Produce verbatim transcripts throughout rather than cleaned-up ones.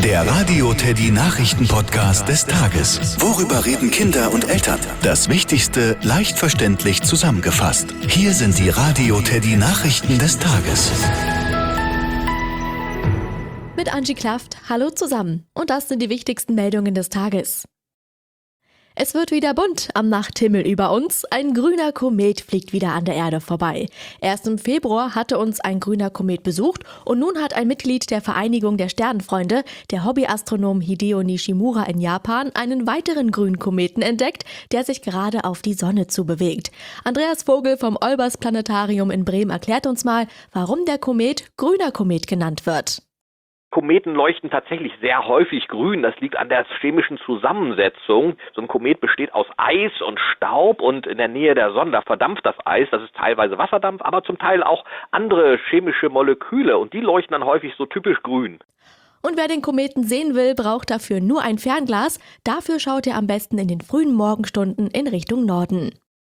Der Radio Teddy Nachrichten-Podcast des Tages. Worüber reden Kinder und Eltern? Das Wichtigste leicht verständlich zusammengefasst. Hier sind die Radio Teddy Nachrichten des Tages. Mit Angie Klaft, hallo zusammen. Und das sind die wichtigsten Meldungen des Tages. Es wird wieder bunt am Nachthimmel über uns. Ein grüner Komet fliegt wieder an der Erde vorbei. Erst im Februar hatte uns ein grüner Komet besucht und nun hat ein Mitglied der Vereinigung der Sternenfreunde, der Hobbyastronom Hideo Nishimura in Japan, einen weiteren grünen Kometen entdeckt, der sich gerade auf die Sonne zubewegt. Andreas Vogel vom Olbers Planetarium in Bremen erklärt uns mal, warum der Komet grüner Komet genannt wird. Kometen leuchten tatsächlich sehr häufig grün. Das liegt an der chemischen Zusammensetzung. So ein Komet besteht aus Eis und Staub und in der Nähe der Sonne, da verdampft das Eis. Das ist teilweise Wasserdampf, aber zum Teil auch andere chemische Moleküle und die leuchten dann häufig so typisch grün. Und wer den Kometen sehen will, braucht dafür nur ein Fernglas. Dafür schaut er am besten in den frühen Morgenstunden in Richtung Norden.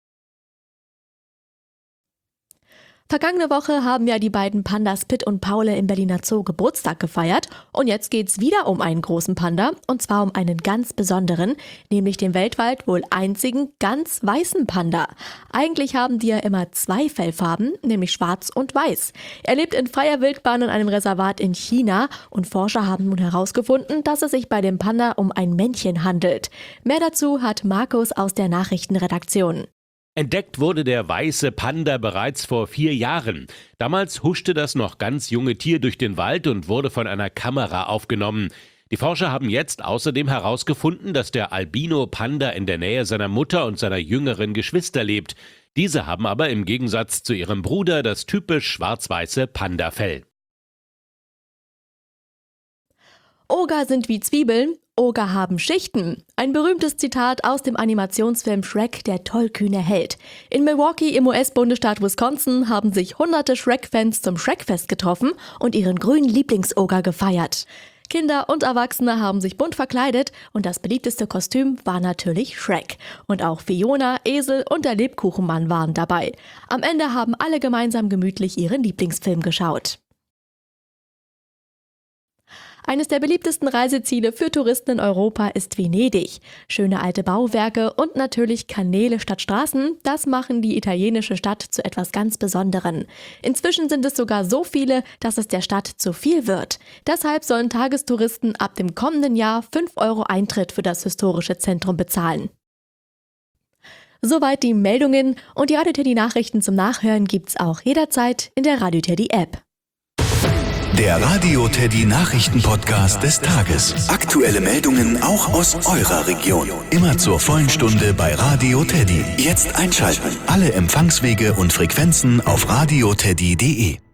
Vergangene Woche haben ja die beiden Pandas Pitt und Paule im Berliner Zoo Geburtstag gefeiert und jetzt geht's wieder um einen großen Panda und zwar um einen ganz besonderen, nämlich den weltweit wohl einzigen ganz weißen Panda. Eigentlich haben die ja immer zwei Fellfarben, nämlich schwarz und weiß. Er lebt in freier Wildbahn in einem Reservat in China und Forscher haben nun herausgefunden, dass es sich bei dem Panda um ein Männchen handelt. Mehr dazu hat Markus aus der Nachrichtenredaktion. Entdeckt wurde der weiße Panda bereits vor vier Jahren. Damals huschte das noch ganz junge Tier durch den Wald und wurde von einer Kamera aufgenommen. Die Forscher haben jetzt außerdem herausgefunden, dass der Albino-Panda in der Nähe seiner Mutter und seiner jüngeren Geschwister lebt. Diese haben aber im Gegensatz zu ihrem Bruder das typisch schwarz-weiße Panda-Fell. Oger sind wie Zwiebeln, Oger haben Schichten. Ein berühmtes Zitat aus dem Animationsfilm Shrek, der tollkühne Held. In Milwaukee im U S-Bundesstaat Wisconsin haben sich hunderte Shrek-Fans zum Shrekfest getroffen und ihren grünen Lieblingsoger gefeiert. Kinder und Erwachsene haben sich bunt verkleidet und das beliebteste Kostüm war natürlich Shrek. Und auch Fiona, Esel und der Lebkuchenmann waren dabei. Am Ende haben alle gemeinsam gemütlich ihren Lieblingsfilm geschaut. Eines der beliebtesten Reiseziele für Touristen in Europa ist Venedig. Schöne alte Bauwerke und natürlich Kanäle statt Straßen, das machen die italienische Stadt zu etwas ganz Besonderem. Inzwischen sind es sogar so viele, dass es der Stadt zu viel wird. Deshalb sollen Tagestouristen ab dem kommenden Jahr fünf Euro Eintritt für das historische Zentrum bezahlen. Soweit die Meldungen und die Radio Teddy Nachrichten zum Nachhören gibt's auch jederzeit in der Radio Teddy App. Der Radio Teddy Nachrichten-Podcast des Tages. Aktuelle Meldungen auch aus eurer Region. Immer zur vollen Stunde bei Radio Teddy. Jetzt einschalten. Alle Empfangswege und Frequenzen auf radio teddy punkt de.